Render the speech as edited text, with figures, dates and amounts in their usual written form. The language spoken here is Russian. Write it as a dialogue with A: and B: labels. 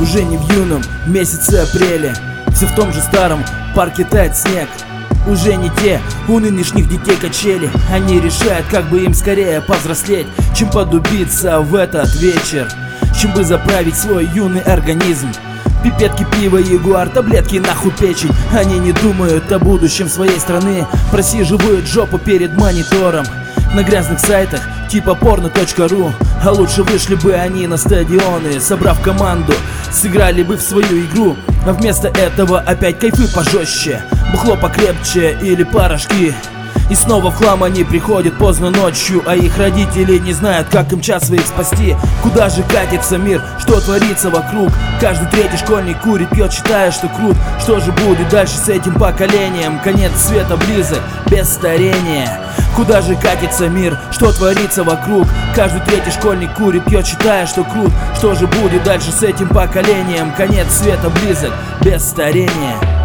A: Уже не в юном месяце апреля, все в том же старом парке тает снег. Уже не те у нынешних детей качели. Они решают, как бы им скорее повзрослеть, чем подубиться в этот вечер, чем бы заправить свой юный организм. Пипетки, пиво, ягуар, таблетки, нахуй печень. Они не думают о будущем своей страны, просиживают жопу перед монитором на грязных сайтах типа porno.ru. А лучше вышли бы они на стадионы, собрав команду, сыграли бы в свою игру. А вместо этого опять кайфы пожестче, бухло покрепче или порошки. И снова в хлам они приходят поздно ночью, а их родители не знают, как им час своих спасти. Куда же катится мир, что творится вокруг? Каждый третий школьник курит, пьет, считая, что крут. Что же будет дальше с этим поколением? Конец света близок, без старения. Куда же катится мир, что творится вокруг? Каждый третий школьник курит, пьет, считая, что крут. Что же будет дальше с этим поколением? Конец света близок, без старения.